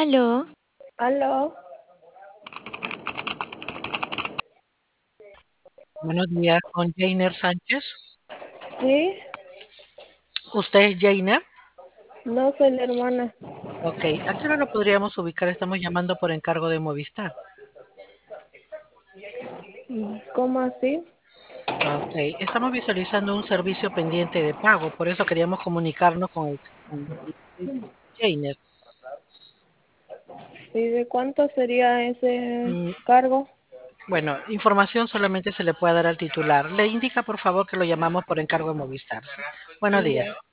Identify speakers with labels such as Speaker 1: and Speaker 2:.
Speaker 1: Aló,
Speaker 2: Aló,
Speaker 3: Buenos días, con Jainer Sánchez.
Speaker 2: sí,
Speaker 3: ¿Usted es Jainer?
Speaker 2: no soy la hermana.
Speaker 3: Ok, ¿a qué hora lo podríamos ubicar? Estamos llamando por encargo de Movistar.
Speaker 2: ¿Cómo así?
Speaker 3: Ok, estamos visualizando un servicio pendiente de pago, por eso queríamos comunicarnos con Jainer.
Speaker 2: ¿Y de cuánto sería ese
Speaker 3: Mm,
Speaker 2: cargo?
Speaker 3: Bueno, información solamente se le puede dar al titular. Le indica, por favor, que lo llamamos por encargo de Movistar. ¿Sí? Buenos días.
Speaker 2: Ya.